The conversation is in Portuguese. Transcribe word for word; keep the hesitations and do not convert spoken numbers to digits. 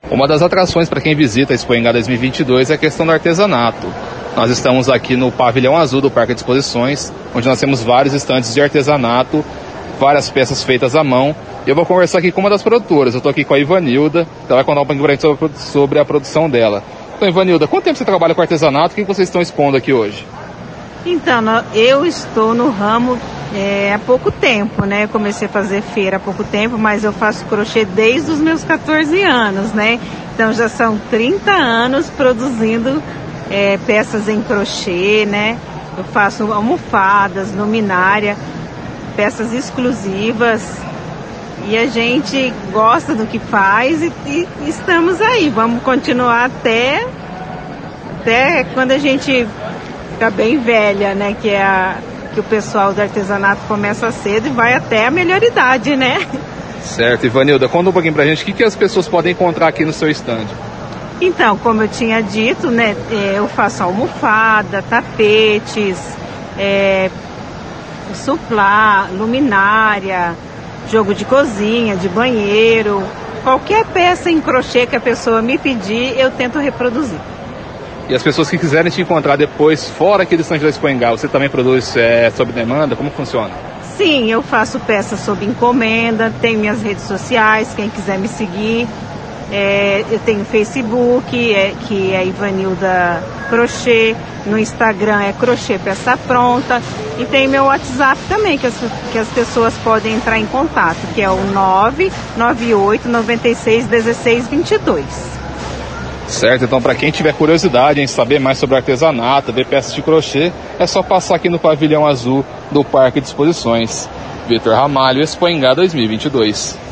Uma das atrações para quem visita a Expo Engá dois mil e vinte e dois é a questão do artesanato. Nós estamos aqui no pavilhão azul do Parque de Exposições, onde nós temos vários estandes de artesanato, várias peças feitas à mão. Eu vou conversar aqui com uma das produtoras. Eu estou aqui com a Ivanilda, ela vai contar um pouquinho para a gente sobre, sobre a produção dela. Então, Ivanilda, quanto tempo você trabalha com artesanato? O que vocês estão expondo aqui hoje? Então, eu estou no ramo é, há pouco tempo, né? Comecei a fazer feira há pouco tempo, mas eu faço crochê desde os meus quatorze anos, né? Então já são trinta anos produzindo é, peças em crochê, né? Eu faço almofadas, luminária, peças exclusivas. E a gente gosta do que faz e, e estamos aí. Vamos continuar até, até quando a gente fica bem velha, né? Que é a, que o pessoal do artesanato começa cedo e vai até a melhor idade, né? Certo. Ivanilda, conta um pouquinho pra gente o que, que as pessoas podem encontrar aqui no seu stand. Então, como eu tinha dito, né? Eu faço almofada, tapetes, é, suplá, luminária, jogo de cozinha, de banheiro. Qualquer peça em crochê que a pessoa me pedir, eu tento reproduzir. E as pessoas que quiserem te encontrar depois, fora aqui do stand da Expo Engá, você também produz é, sob demanda? Como funciona? Sim, eu faço peças sob encomenda, tenho minhas redes sociais, quem quiser me seguir. É, eu tenho Facebook, é, que é Ivanilda Crochê, no Instagram é Crochê Peça Pronta, e tem meu WhatsApp também, que as, que as pessoas podem entrar em contato, que é o nove nove oito nove seis um seis dois dois. Certo, então para quem tiver curiosidade em saber mais sobre artesanato, ver peças de crochê, é só passar aqui no pavilhão azul do Parque de Exposições. Vitor Ramalho, Expo Engá dois mil e vinte e dois.